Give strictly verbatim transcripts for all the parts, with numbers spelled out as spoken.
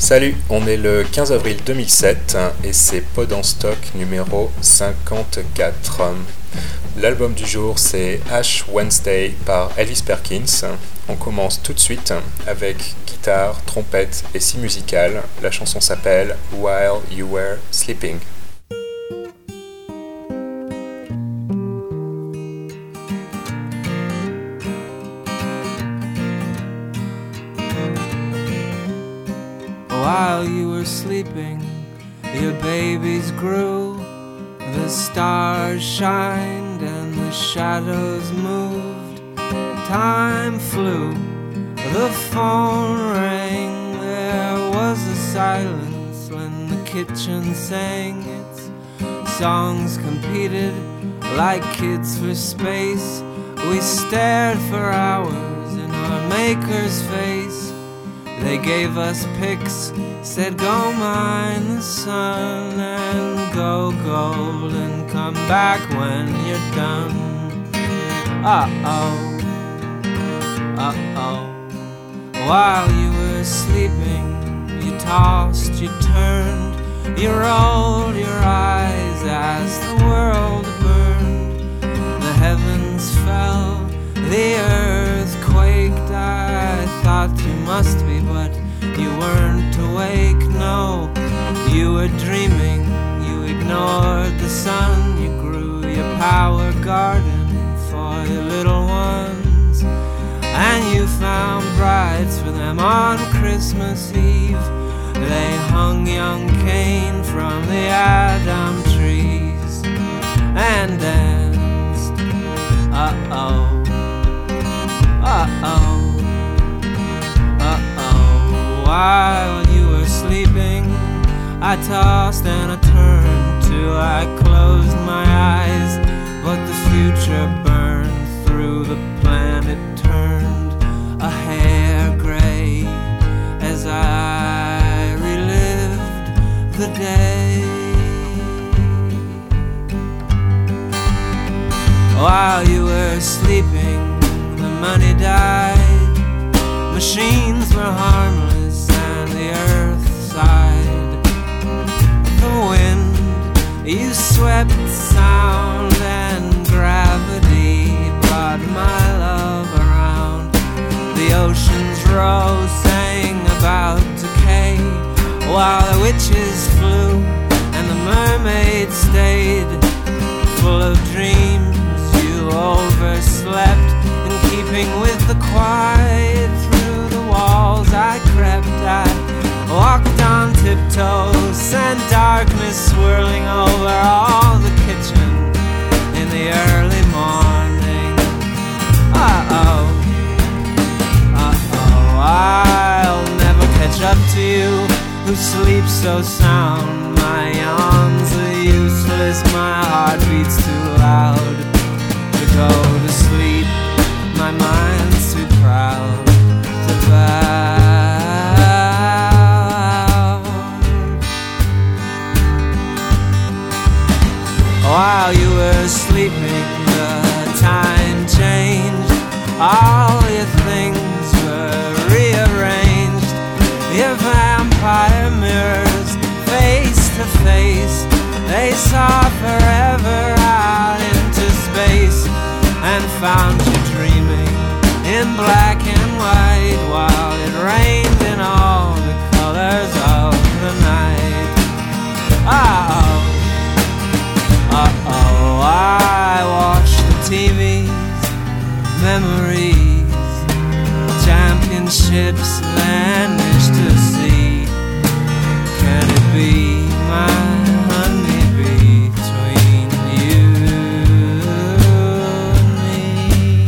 Salut, on est le quinze avril deux mille sept et c'est Pod en Stock numéro cinquante-quatre. L'album du jour c'est Ash Wednesday par Elvis Perkins. On commence tout de suite avec guitare, trompette et scie musicale. La chanson s'appelle While You Were Sleeping. While you were sleeping, your babies grew, the stars shined and the shadows moved. Time flew, the phone rang, there was a silence when the kitchen sang its songs competed like kids for space. We stared for hours in our maker's face. They gave us pics, said go mine the sun and go gold and come back when you're done. Uh-oh, uh-oh. While you were sleeping, you tossed, you turned, you rolled your eyes as the world burned. The heavens fell, the earth quaked. I thought you must be, but you weren't awake, no. You were dreaming, you ignored the sun. You grew your power garden for your little ones, and you found brides for them on Christmas Eve. They hung young Cain from the Adam trees and danced. Uh-oh, uh-oh, uh-oh. While you were sleeping, I tossed and I turned till I closed my eyes, but the future burned through the planet, turned a hair gray as I relived the day. While you were sleeping, the money died, machines were harmless and the earth sighed. The wind, you swept sound and gravity brought my love around. The oceans rose, sang about decay, while the witches flew and the mermaids stayed. Full of dreams, you overslept, in keeping with the quiet. Through the walls I crept, I walked on tiptoes, and darkness swirling over all the kitchen in the early morning. Uh-oh, uh-oh, I'll never catch up to you who sleeps so sound. My yawns are useless, my heart beats too loud to go to sleep. My mind's too proud to bow. While you were sleeping, the time changed. All your things were rearranged. Your vampire mirrors, face to face, they saw forever out into space, and found you dreaming in black and white, while it rained in all the colors of the night. Uh-oh, uh-oh, I watch the T Vs, memories, championships vanish to sea. Can it be my honeybee between you and me?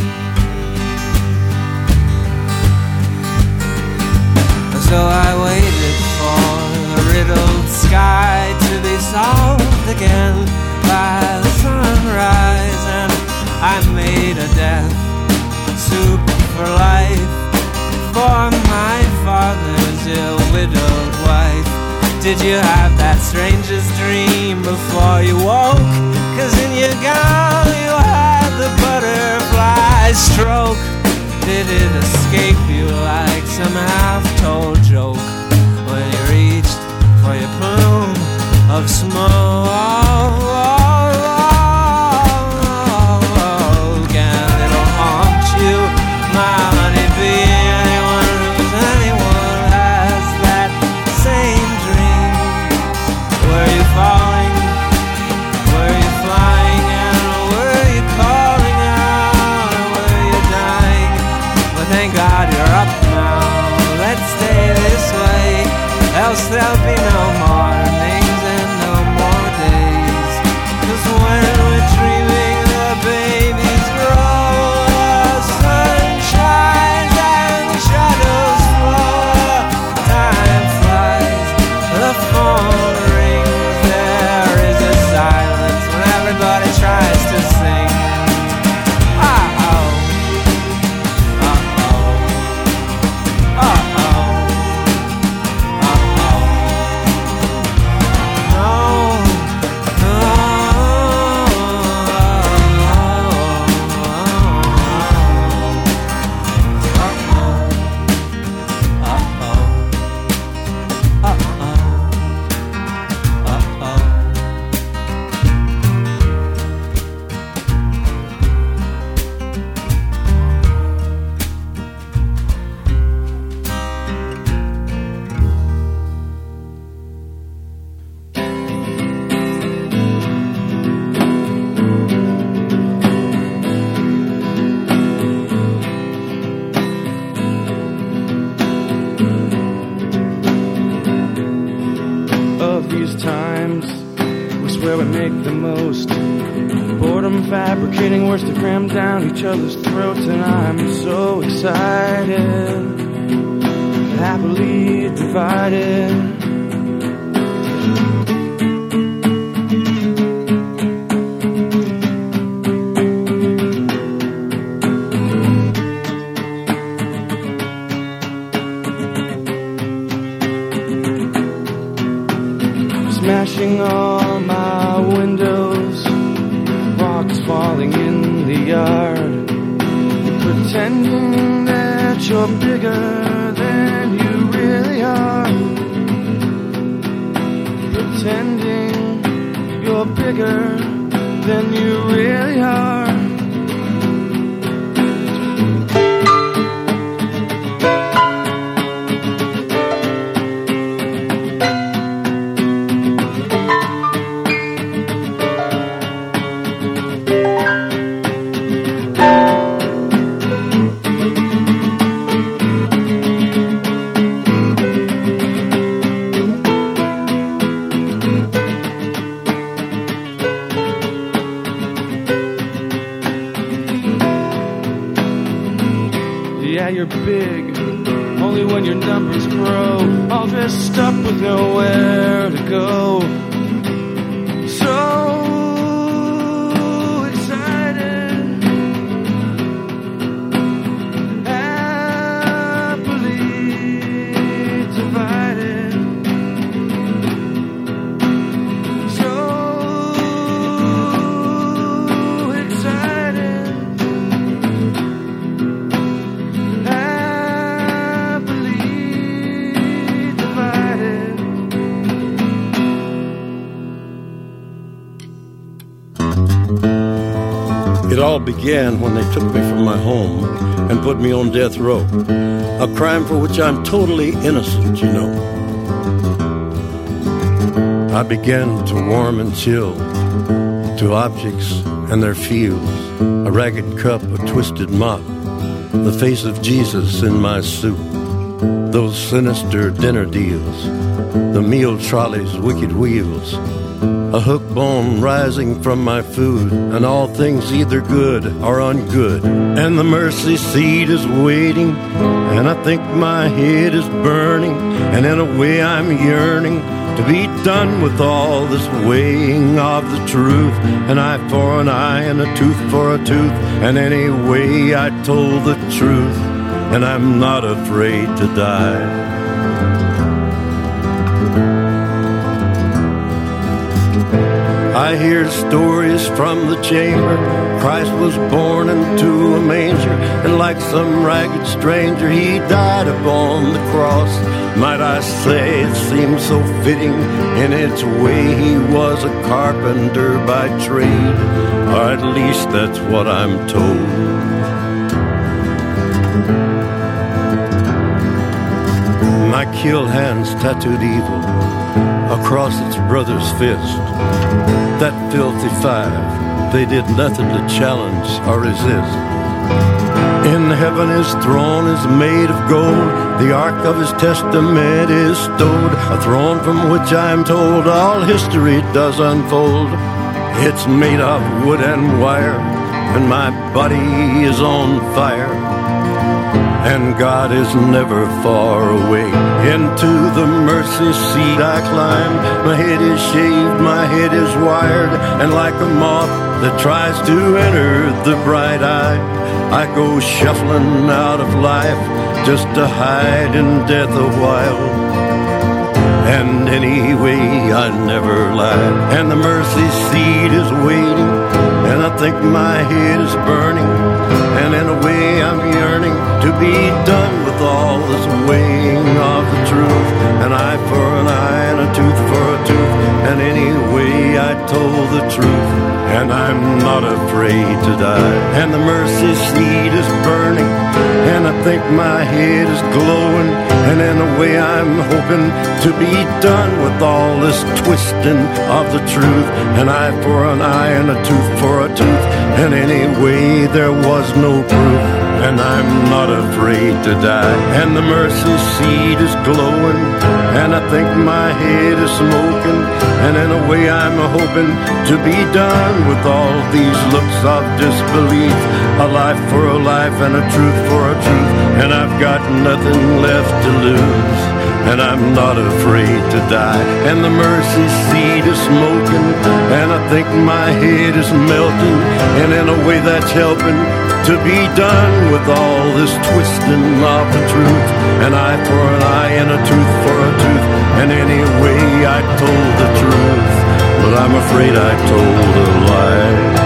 So I waited for the riddled sky to be solved again by the sunrise, and I made a death soup for life for my father's ill-widowed wife. Did you have that strangest dream before you woke? Cause in your gown you had the butterfly stroke. Did it escape you like some half-told joke when you of smoke. And it'll haunt you, my honeybee. Anyone who's anyone has that same dream. Were you falling? Were you flying? And were you calling out? Or were you dying? But thank God you're up now. Let's stay this way, else there'll be no mornings and no more days. 'Cause when we're dreaming, the babies grow, the sun shines and the shadows flow. Time flies, the phone rings, there is a silence when everybody tries to sing. Uh-oh, uh-oh, uh-oh. Fabricating words to cram down each other's throats, and I'm so excited, happily divided. Smashing all my windows, falling in the yard, pretending that you're bigger than you really are, pretending you're bigger than you really are. Yeah, you're big, only when your numbers grow, all dressed up with nowhere to go. So excited, happily divided. So excited, It all began when they took me from my home and put me on death row, a crime for which I'm totally innocent, you know. I began to warm and chill to objects and their feels, a ragged cup, a twisted mop, the face of Jesus in my soup, those sinister dinner deals, the meal trolley's wicked wheels, a hook bone rising from my food, and all things either good or ungood. And the mercy seat is waiting, and I think my head is burning, and in a way I'm yearning to be done with all this weighing of the truth. An eye for an eye and a tooth for a tooth, and anyway I told the truth, and I'm not afraid to die. I hear stories from the chamber, Christ was born into a manger, and like some ragged stranger, he died upon the cross. Might I say it seems so fitting in its way, he was a carpenter by trade, or at least that's what I'm told. My kill hands tattooed evil across its brother's fist. That filthy five, they did nothing to challenge or resist. In heaven his throne is made of gold, the ark of his testament is stowed, a throne from which I am told all history does unfold. It's made of wood and wire, and my body is on fire, and God is never far away. Into the mercy seat I climb, my head is shaved, my head is wired, and like a moth that tries to enter the bright eye, I go shuffling out of life just to hide in death a while. And anyway, I never lied, and the mercy seat is waiting, and I think my head is burning, and in a way I'm yearning to be done with all this weighing of the truth. An eye for an eye and a tooth for a tooth, and anyway I told the truth, and I'm not afraid to die. And the mercy seat is burning, and I think my head is glowing, and in a way I'm hoping to be done with all this twisting of the truth. An eye for an eye and a tooth for a tooth, and anyway there was no proof, and I'm not afraid to die. And the mercy seat is glowing, and I think my head is smoking, and in a way I'm hoping to be done with all these looks of disbelief. A life for a life and a truth for a truth, and I've got nothing left to lose, and I'm not afraid to die. And the mercy seat is smoking, and I think my head is melting, and in a way that's helping to be done with all this twisting of the truth. An eye for an eye and a tooth for a tooth, and anyway I told the truth, but I'm afraid I told a lie.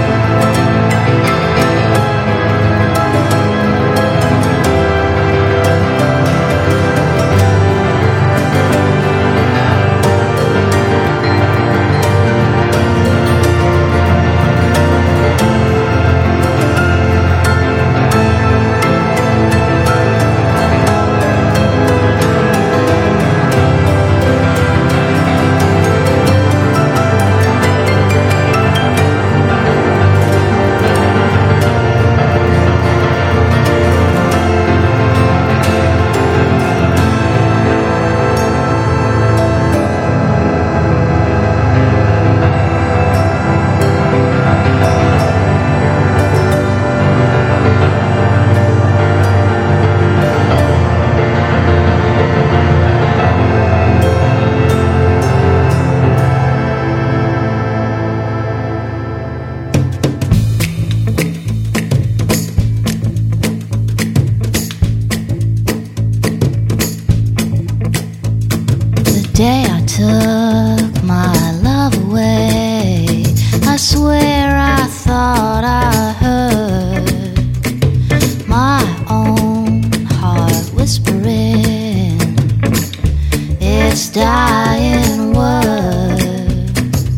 day I took my love away, I swear I thought I heard my own heart whispering its dying words.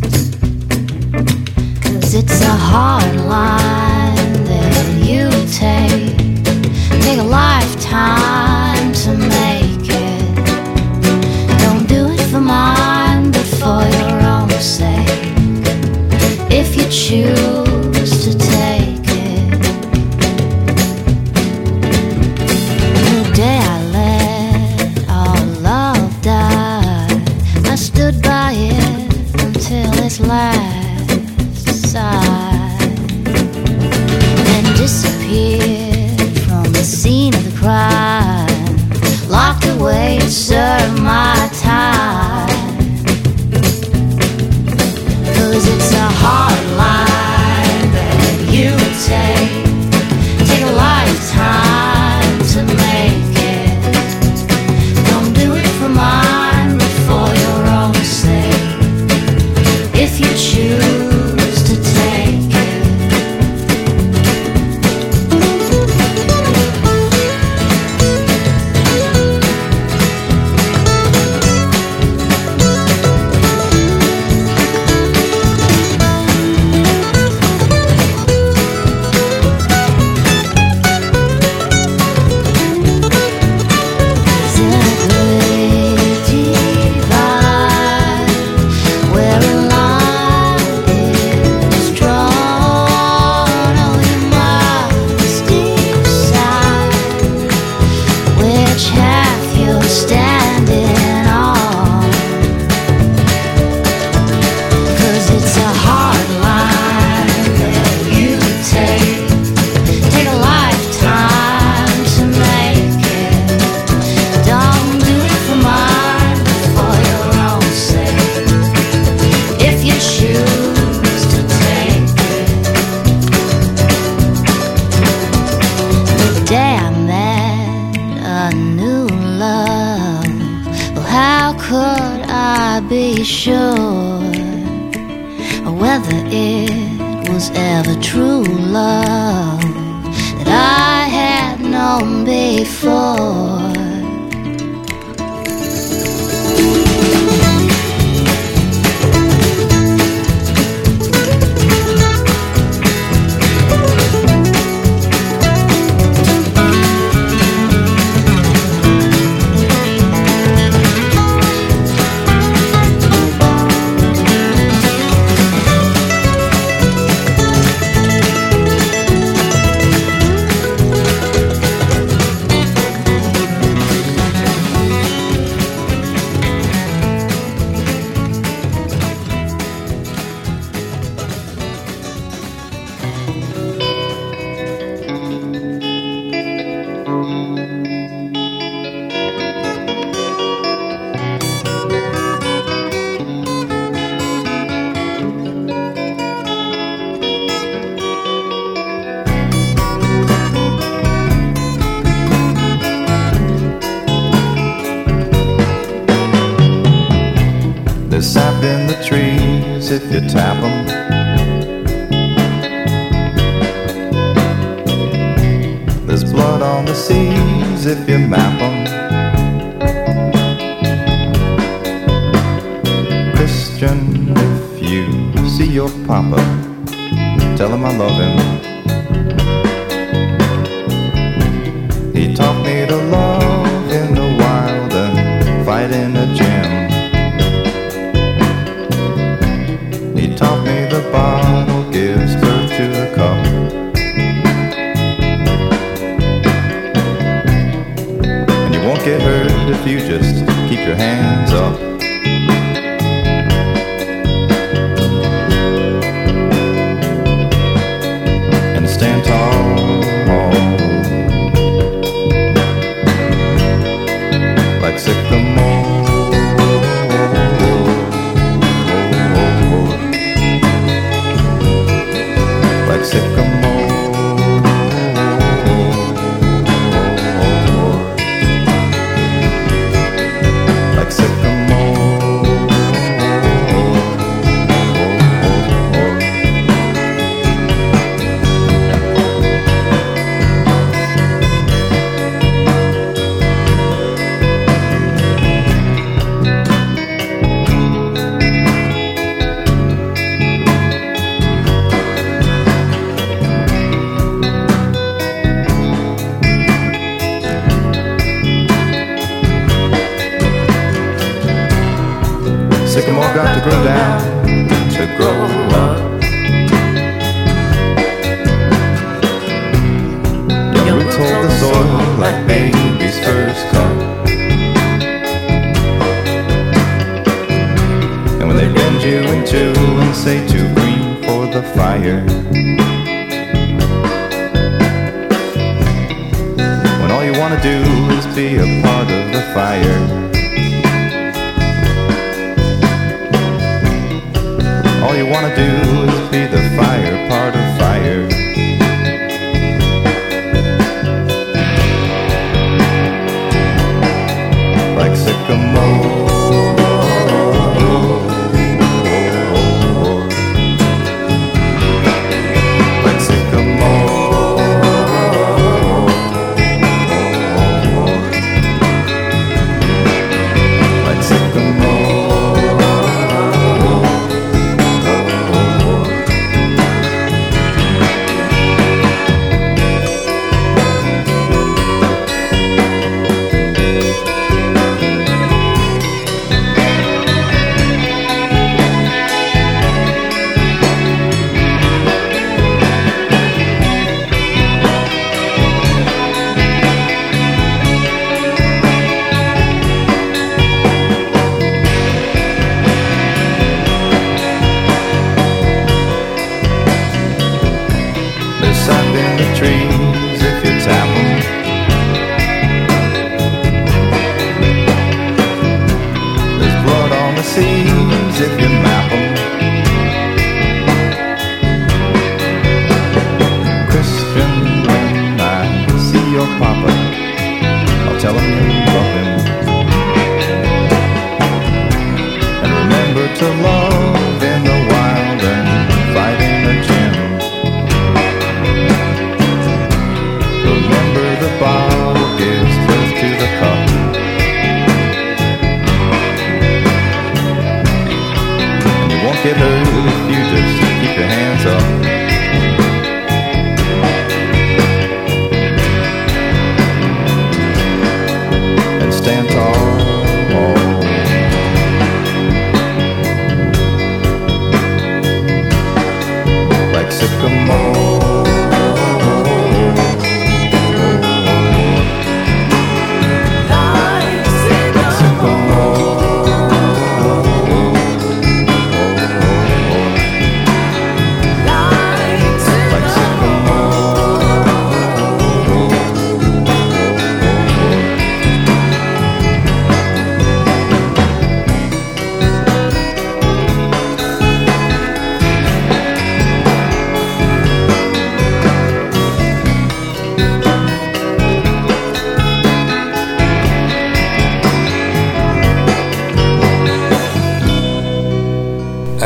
'Cause it's a hard line that you take, take a lifetime to make it. Don't do it for mine, but could I be sure whether it was ever true love that I had known before? Sap in the trees if you tap 'em. There's blood on the seas if you map 'em. Christian, if you see your papa, tell him I love him. He taught me to love in the wild and fight in a gym. He taught me the bottle gives birth to the cup. And you won't get hurt if you just keep your hands up. And stand tall, like sycamore. Sycamore, like sycamore. Sycamore got to grow down to grow up. Your roots hold the soil like baby's first cup. And when they bend you in two and say too green for the fire, when all you want to do is be a part of the fire, all you wanna do is be the fire part of fire. Like sycamore, like sycamore, like sycamore.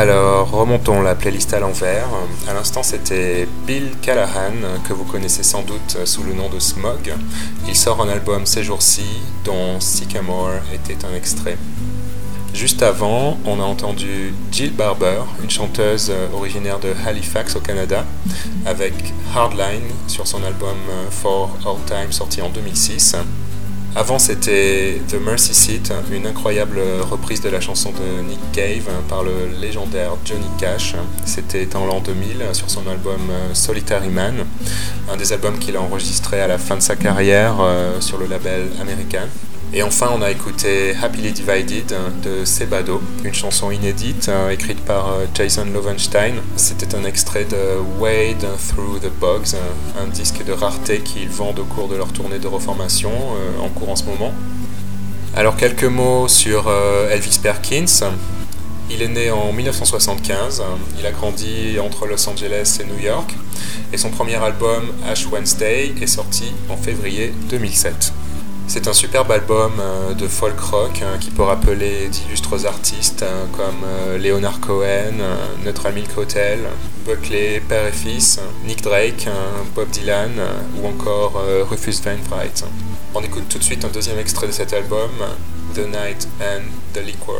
Alors, remontons la playlist à l'envers. À l'instant, c'était Bill Callahan, que vous connaissez sans doute sous le nom de Smog. Il sort un album ces jours-ci, dont Sycamore était un extrait. Juste avant, on a entendu Jill Barber, une chanteuse originaire de Halifax au Canada, avec Hardline sur son album For All Time sorti en deux mille six. Avant, c'était The Mercy Seat, une incroyable reprise de la chanson de Nick Cave par le légendaire Johnny Cash. C'était en l'an deux mille sur son album Solitary Man, un des albums qu'il a enregistré à la fin de sa carrière euh, sur le label American. Et enfin, on a écouté Happily Divided de Sebado, une chanson inédite euh, écrite par euh, Jason Lovenstein. C'était un extrait de Wade Through the Bugs, un, un disque de rareté qu'ils vendent au cours de leur tournée de reformation euh, en cours en ce moment. Alors, quelques mots sur euh, Elvis Perkins. Il est né en dix-neuf cent soixante-quinze, il a grandi entre Los Angeles et New York, et son premier album, Ash Wednesday, est sorti en février deux mille sept. C'est un superbe album euh, de folk rock hein, qui peut rappeler d'illustres artistes hein, comme euh, Leonard Cohen, euh, Neutral Milk Hotel, Buckley, père et fils, Nick Drake, hein, Bob Dylan euh, ou encore euh, Rufus Wainwright. On écoute tout de suite un deuxième extrait de cet album, The Night and the Liquor.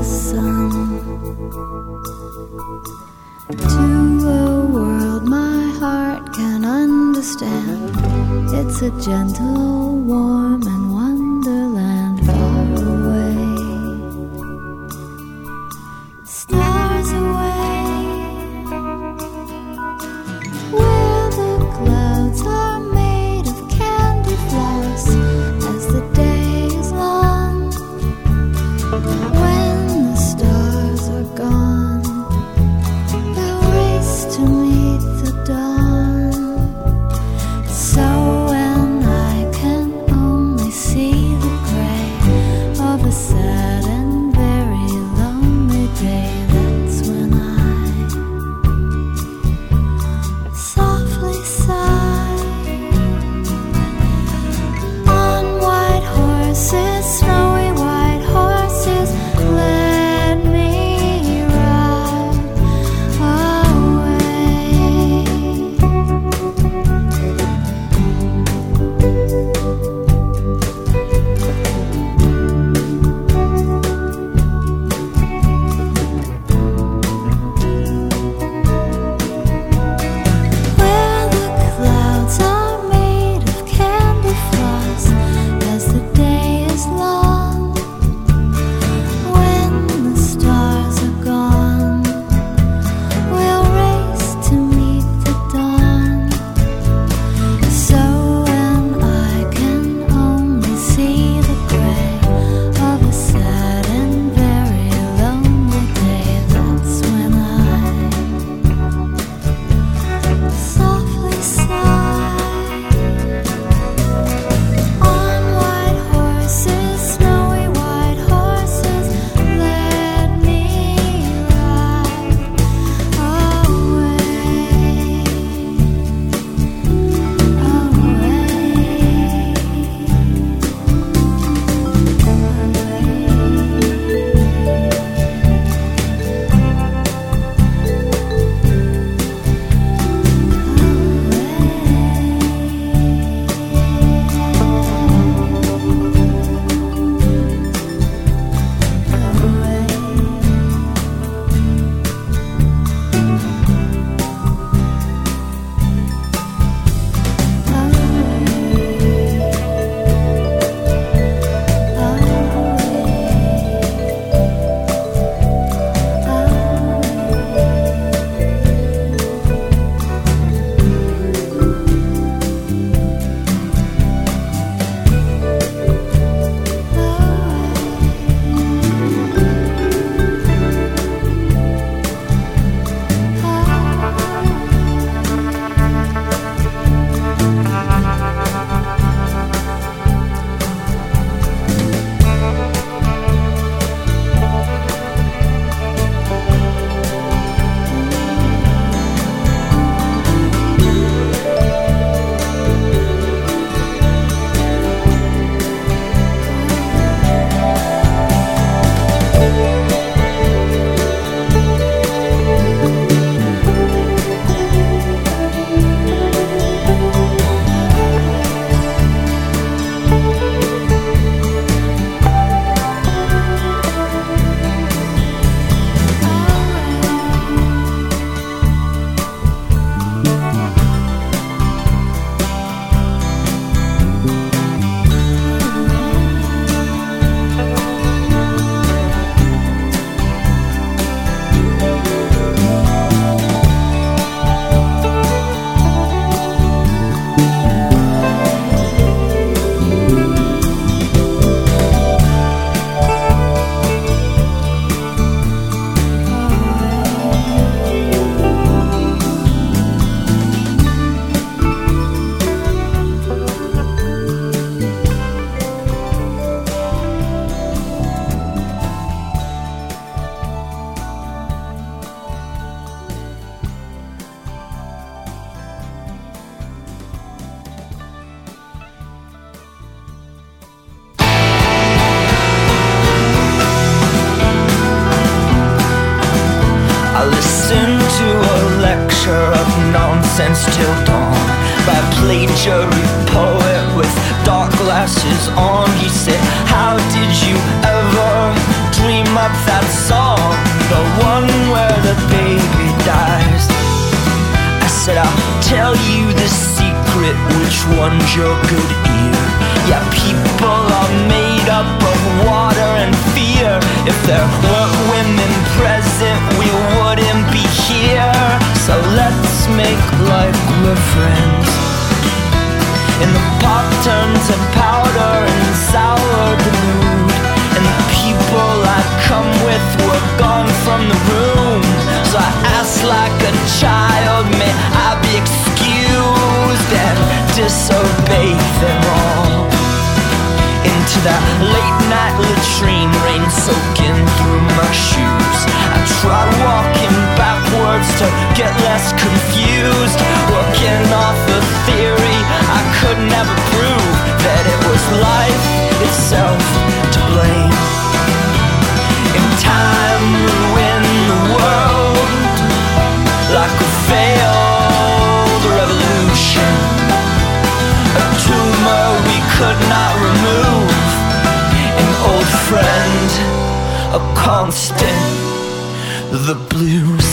sun. To a world my heart can understand. It's a gentle, warm and wonderland far away. Stars away, where the clouds are made of candy floss as the day is long. When the stars are gone, they'll race to meet the dawn. So when I can only see the gray of a sad and very lonely day, that's when I softly sigh. On white horses, snowy white horses, let me ride away. Where the clouds are made of candy floss as the day is long. When the stars are gone, we'll race to meet the dawn. So when I can only see the gray of a sad and very lonely day, that's when I softly sigh. On white horses, snowy white horses, let me ride away, nonsense till dawn by plagiary poet with dark glasses on. He said, how did you ever dream up that tell you the secret, which one's your good ear. Yeah, people are made up of water and fear. If there weren't women present, we wouldn't be here. So let's make like we're friends. And the pop turned to powder and soured the mood. And the people I'd come with were gone from the room. So I asked like a child, may I be excused, and disobeyed them all. Into that late night latrine, rain soaking through my shoes. I tried walking backwards to get less confused, working off a theory I could never prove, that it was life itself to blame. In time ruin the world like a failed revolution, a tumor we could not remove, an old friend, a constant, the blues.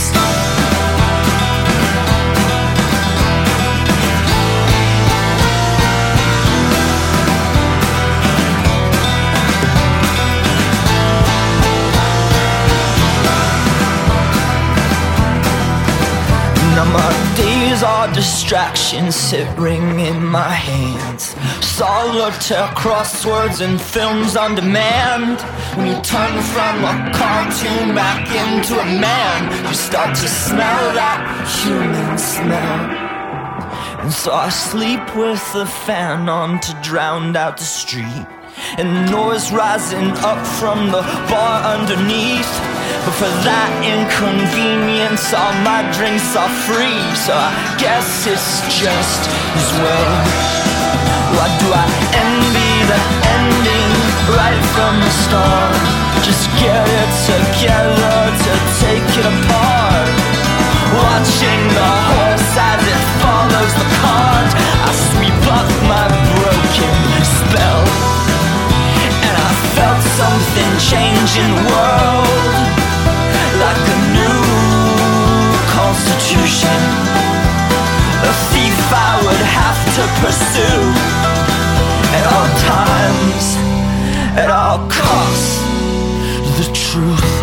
Now my days are distractions sit ring in my hands. Solitaire crosswords and films on demand. When you turn from a cartoon back into a man, you start to smell that human smell. And so I sleep with the fan on to drown out the street, and noise rising up from the bar underneath. But for that inconvenience, all my drinks are free. So I guess it's just as well. Why do I envy the ending right from the start? Just get it together to take it apart. Watching the horse as it follows the cart, I sweep up my broken spell, and I felt something change in the world, like a new constitution, a thief I would have to pursue at all times, at all costs, the truth.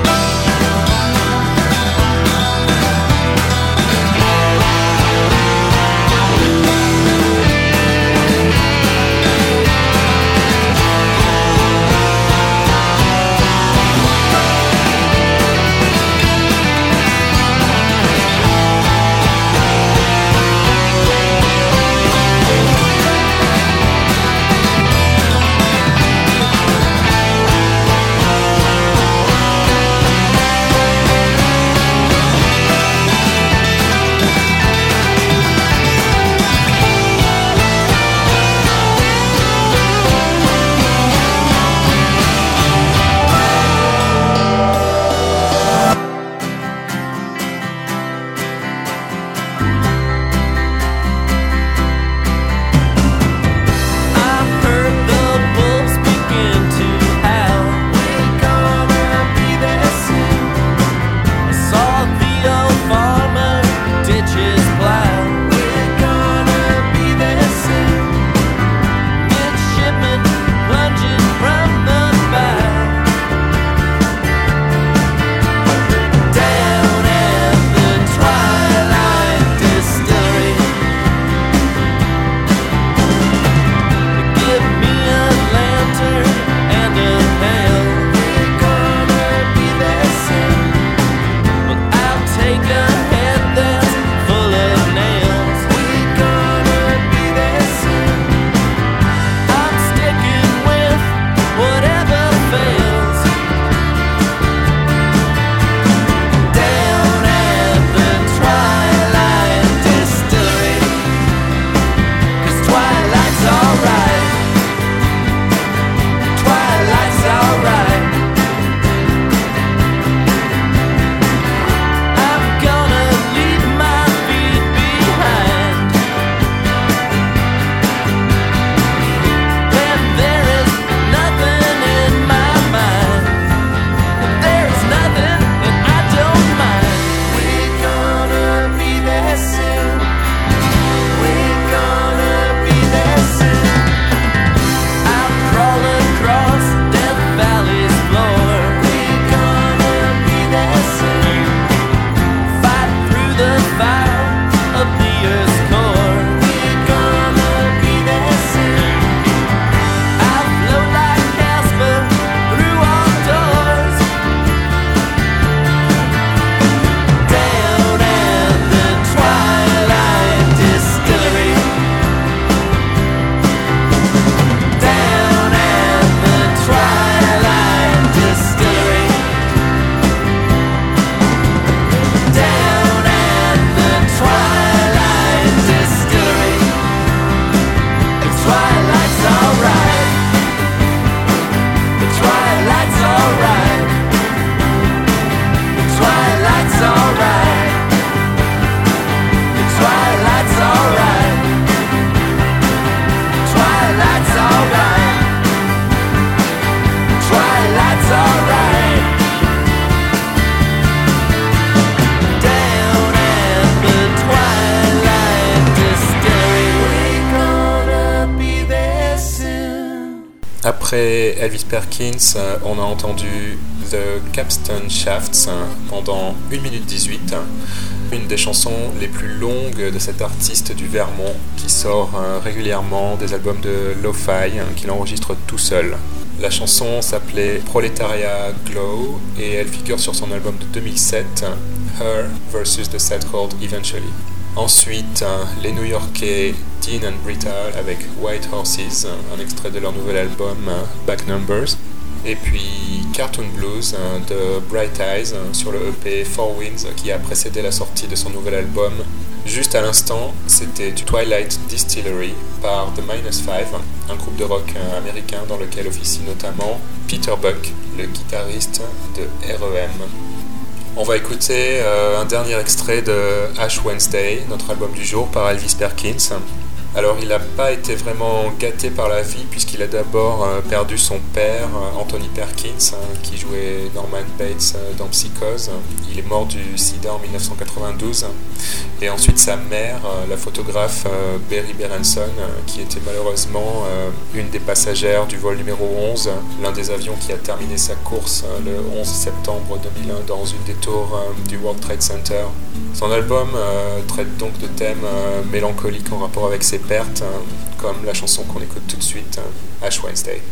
Après Elvis Perkins, on a entendu The Capstan Shafts pendant une minute dix-huit, une des chansons les plus longues de cet artiste du Vermont qui sort régulièrement des albums de lo-fi qu'il enregistre tout seul. La chanson s'appelait Proletariat Glow et elle figure sur son album de deux mille sept, Her versus the Sad Cold Eventually. Ensuite, les New-Yorkais Dean and Brittle avec White Horses, un extrait de leur nouvel album Back Numbers. Et puis Cartoon Blues de Bright Eyes sur le E P Four Winds qui a précédé la sortie de son nouvel album. Juste à l'instant, c'était du Twilight Distillery par The Minus Five, un groupe de rock américain dans lequel officie notamment Peter Buck, le guitariste de R E M. On va écouter euh, un dernier extrait de Ash Wednesday, notre album du jour, par Elvis Perkins. Alors il n'a pas été vraiment gâté par la vie puisqu'il a d'abord euh, perdu son père, euh, Anthony Perkins, hein, qui jouait Norman Bates euh, dans Psychose. Il est mort du sida en dix-neuf cent quatre-vingt-douze. Et ensuite sa mère, euh, la photographe euh, Berry Berenson, euh, qui était malheureusement euh, une des passagères du vol numéro onze, l'un des avions qui a terminé sa course euh, le onze septembre deux mille un dans une des tours euh, du World Trade Center. Son album euh, traite donc de thèmes euh, mélancoliques en rapport avec ses pertes, euh, comme la chanson qu'on écoute tout de suite, euh, Ash Wednesday.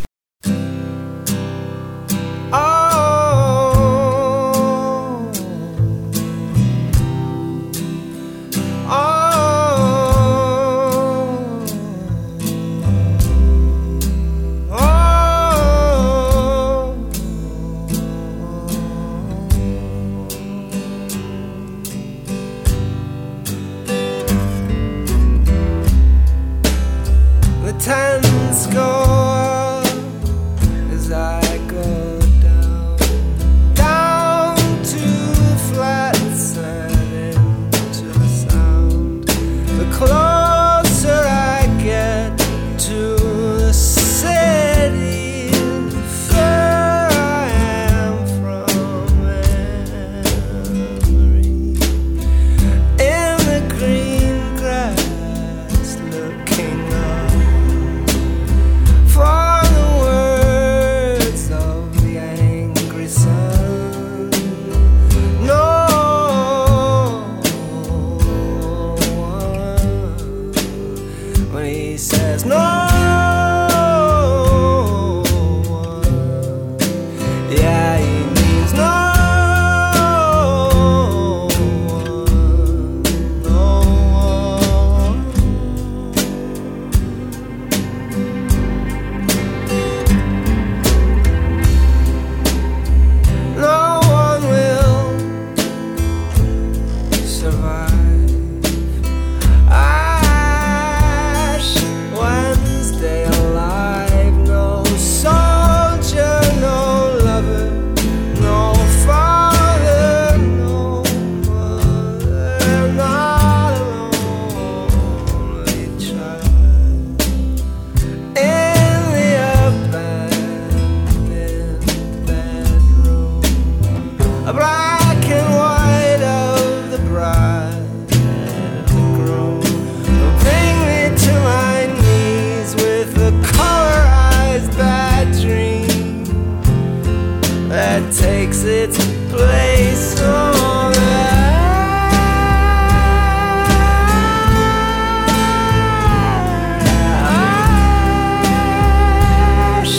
Tense go as I go down, down to the flats and into the sound. The closer I get to the city, the further I am from memory. In the green grass, looking up for the words of the angry sun. No one, when he says no one, yeah, he means no one, no one. No one will survive. Ash Wednesday alive. No soldier, no lover, no father, no mother, not a lonely child in the abandoned bedroom. A black and white of the bride and the groom will bring me to my knees with a colorized bad dream that takes its place on Ash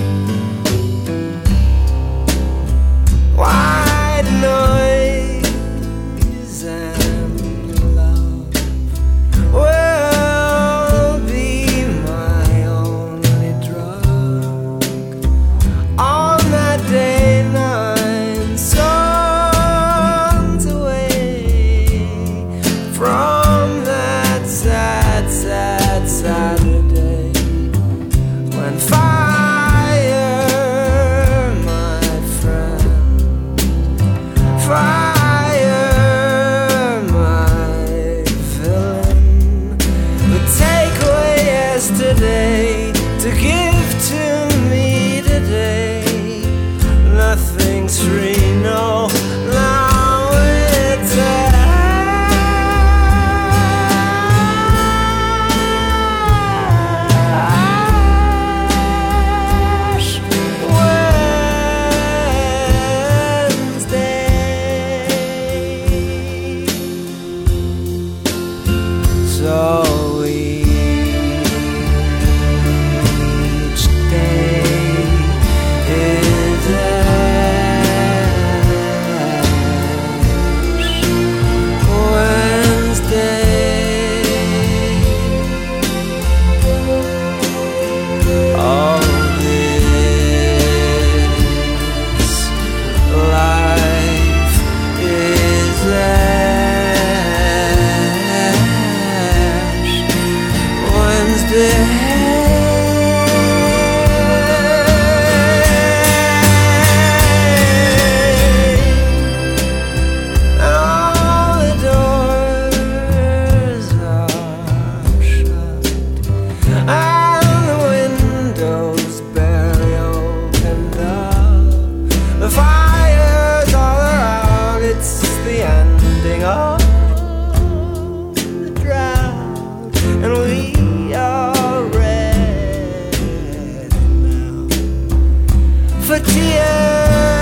Wednesday. White noise are the drought, and we are ready now for tears.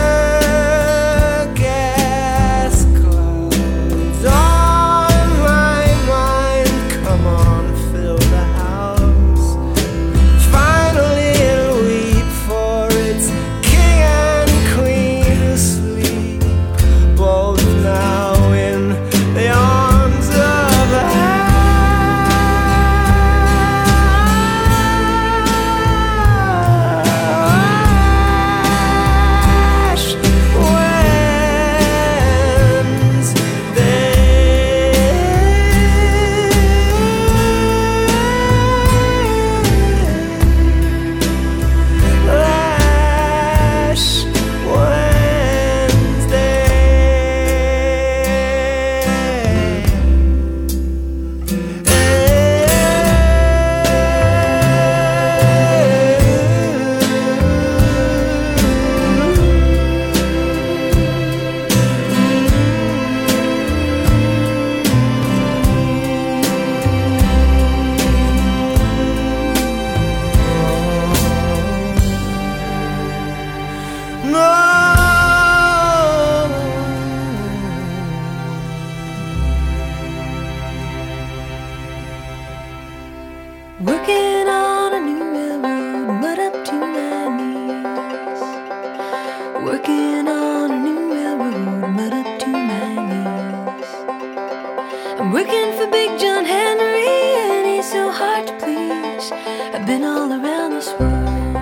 Working on a new railroad, mud up to my knees. Working on a new railroad, mud up to my knees. I'm working for Big John Henry, and he's so hard to please. I've been all around this world.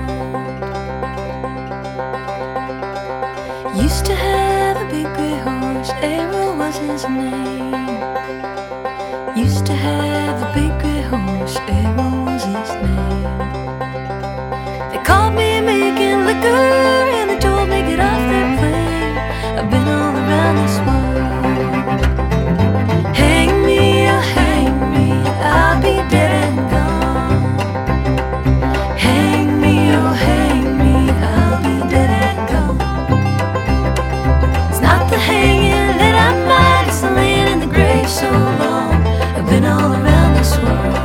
Used to have a big gray horse, Arrow was his name. Used to have a big gray horse, Arrow was his name. They called me making liquor, and they told me get off their plane. I've been all around this world. Hang me, oh hang me, I'll be dead and gone. Hang me, oh hang me, I'll be dead and gone. It's not the hanging that I mind, it's the laying in the grave so long. I've been all around this world.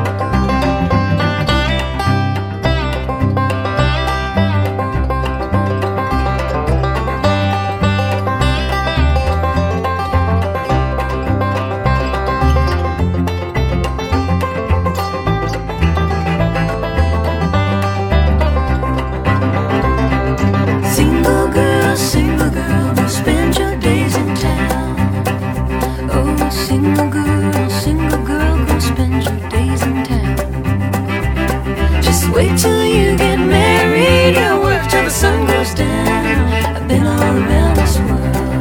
Single girl, single girl, don't spend your days in town. Oh, single girl, single girl, go spend your days in town. Just wait till you get married, you'll work till the sun goes down. I've been all around this world.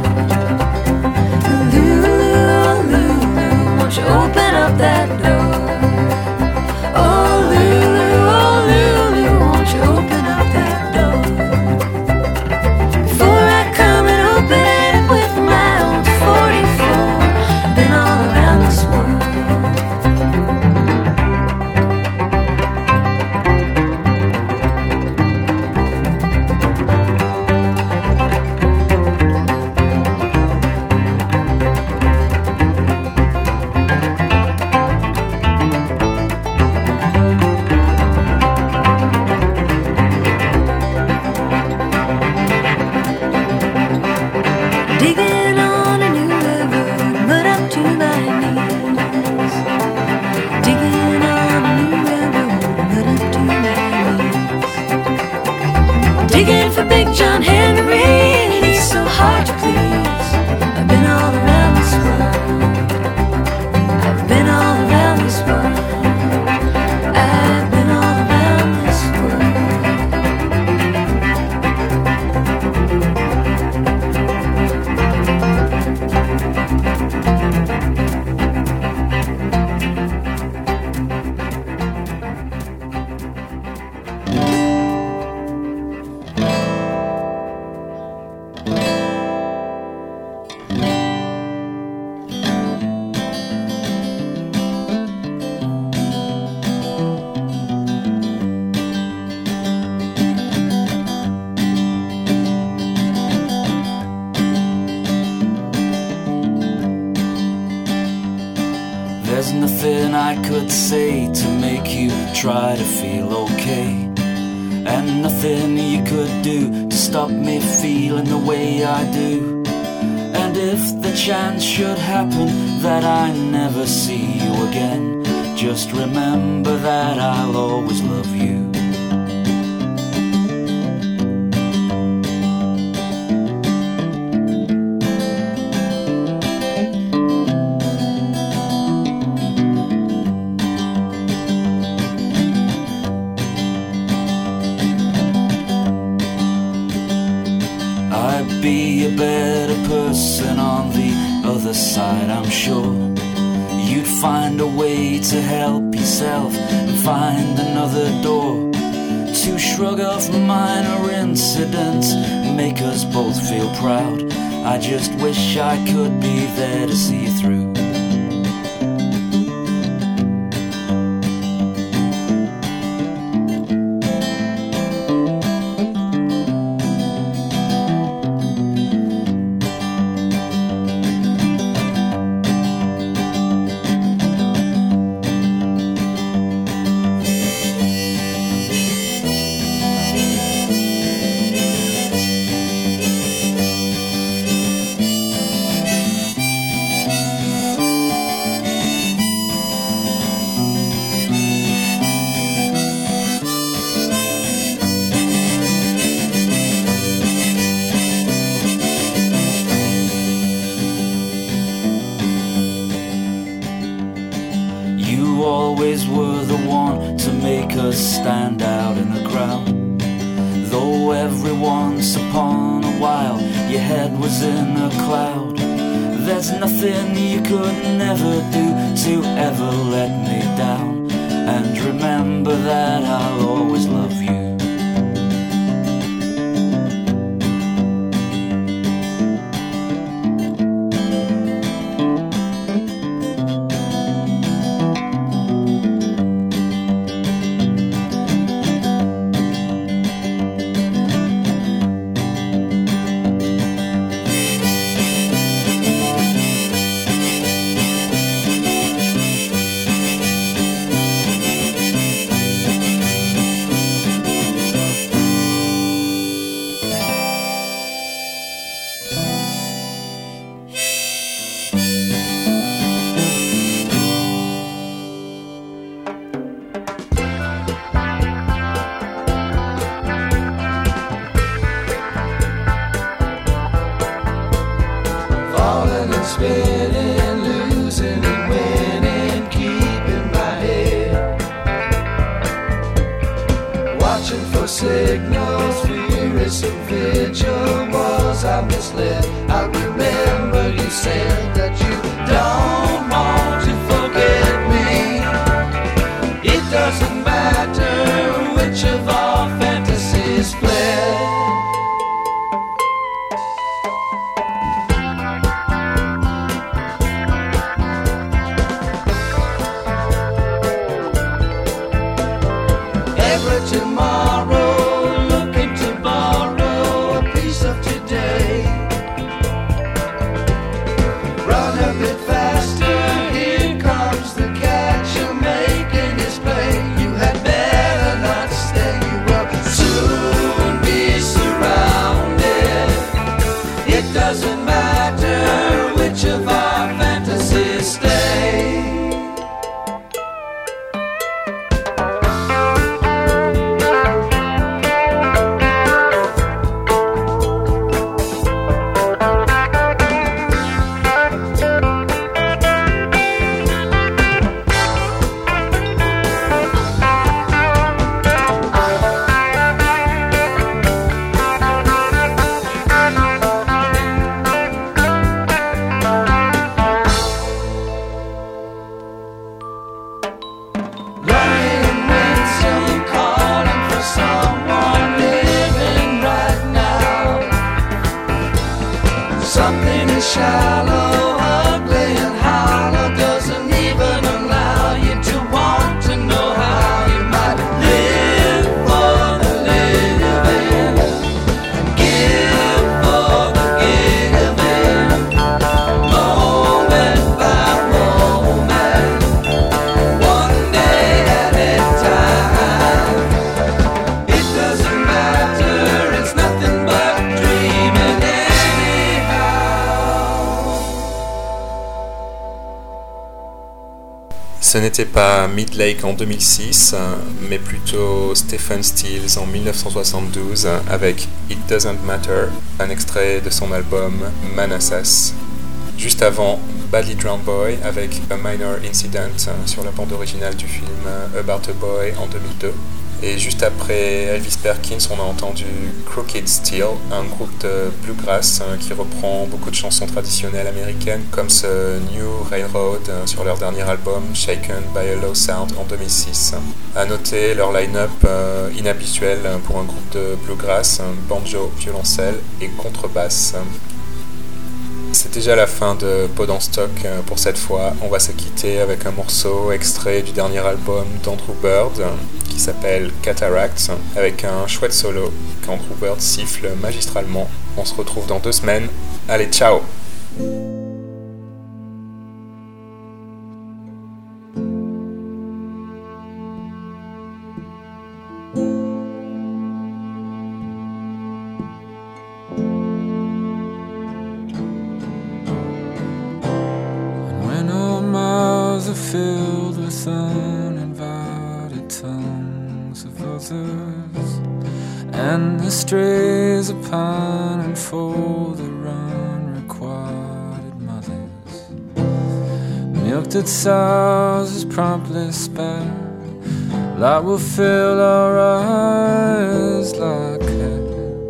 Lulu, Lulu, won't you open up that door? Oh, Lulu, oh, Lulu, won't you open up that door? Before I come and open it with my old forty-four, I've been all around this world. nothing I could say to make you try to feel okay, and nothing you could do to stop me feeling the way I do. And if the chance should happen that I never see you again, just remember that I'll always love you. Be a better person on the other side, I'm sure. You'd find a way to help yourself and find another door to shrug off minor incidents and make us both feel proud. I just wish I could be there to see you through. Stand out in the crowd. Though every once upon a while your head was in a cloud, there's nothing you could never do to ever let me down. And remember that I'll always love you. Spinning, losing and winning, keeping my head. Watching for signals, furious and vigil. Was I misled? I remember you said that you don't want to forget me. It doesn't matter which of our fantasies fled. Tomorrow, looking to borrow a piece of today. Run a bit faster, here comes the catch. You're making this play. You had better not stay. You will soon be surrounded. It doesn't matter which of our fantasies stay. Something is shallow, ugly and hollow, doesn't even allow you to want to know how you might live for the living and give for the giving, moment by moment. Ce n'était pas Midlake en deux mille six, mais plutôt Stephen Stills en dix-neuf cent soixante-douze avec It Doesn't Matter, un extrait de son album Manassas. Juste avant, Badly Drowned Boy avec A Minor Incident sur la bande originale du film About a Boy en deux mille deux. Et juste après Elvis Perkins, on a entendu Crooked Steel, un groupe de bluegrass qui reprend beaucoup de chansons traditionnelles américaines comme ce New Railroad sur leur dernier album Shaken by a Low Sound en deux mille six. À noter leur line-up euh, inhabituel pour un groupe de bluegrass, banjo, violoncelle et contrebasse. C'est déjà la fin de Pod en Stock pour cette fois. On va se quitter avec un morceau extrait du dernier album d'Andrew Bird qui s'appelle Cataracts, avec un chouette solo qu'Andrew Bird siffle magistralement. On se retrouve dans deux semaines. Allez, ciao! Filled with uninvited tongues of others, and the strays upon and fold the unrequited mothers. Milk that sours is promptly spared, light will fill our eyes like cats.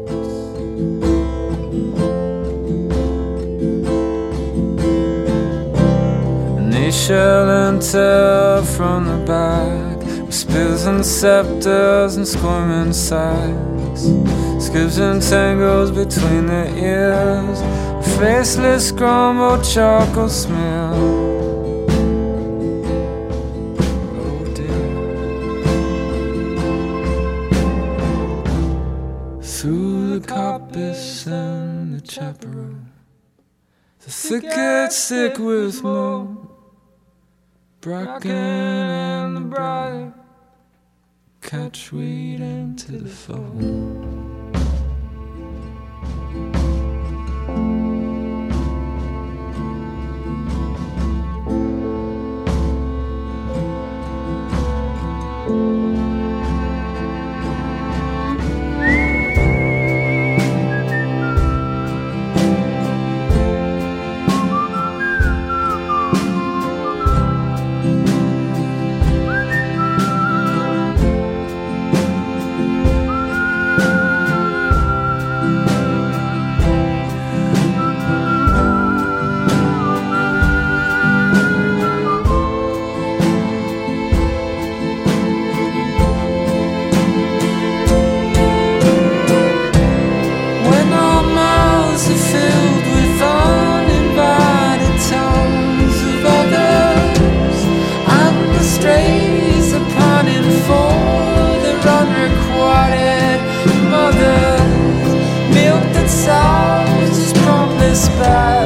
They shall enter from the back with spears and scepters and squirming sides, skips and tangles between their ears, a faceless grumble charcoal smell. Oh dear. Through the coppice and the chaperone, the thickets thick with moon, bracken and the briar catch weed into the foam. Milk that sours is promptly spied.